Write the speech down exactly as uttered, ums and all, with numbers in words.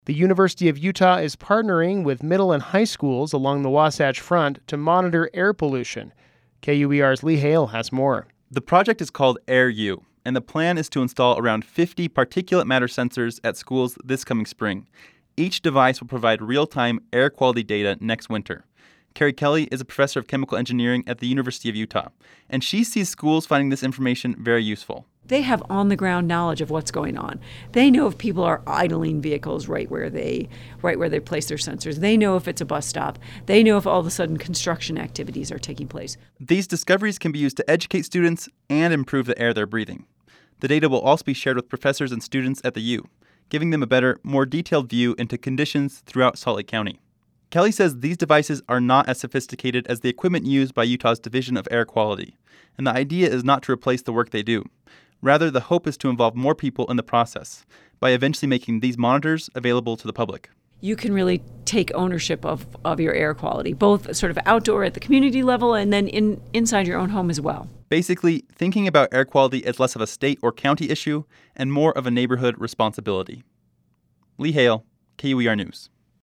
The University of Utah is partnering with middle and high schools along the Wasatch Front to monitor air pollution. K U E R's Lee Hale has more. The project is called AirU, and the plan is to install around fifty particulate matter sensors at schools this coming spring. Each device will provide real-time air quality data next winter. Carrie Kelly is a professor of chemical engineering at the University of Utah, and she sees schools finding this information very useful. They have on-the-ground knowledge of what's going on. They know if people are idling vehicles right where they right where they place their sensors. They know if it's a bus stop. They know if all of a sudden construction activities are taking place. These discoveries can be used to educate students and improve the air they're breathing. The data will also be shared with professors and students at the U, giving them a better, more detailed view into conditions throughout Salt Lake County. Kelly says these devices are not as sophisticated as the equipment used by Utah's Division of Air Quality, and the idea is not to replace the work they do. Rather, the hope is to involve more people in the process by eventually making these monitors available to the public. You can really take ownership of, of your air quality, both sort of outdoor at the community level and then in, inside your own home as well. Basically, thinking about air quality as less of a state or county issue and more of a neighborhood responsibility. Lee Hale, K U E R News.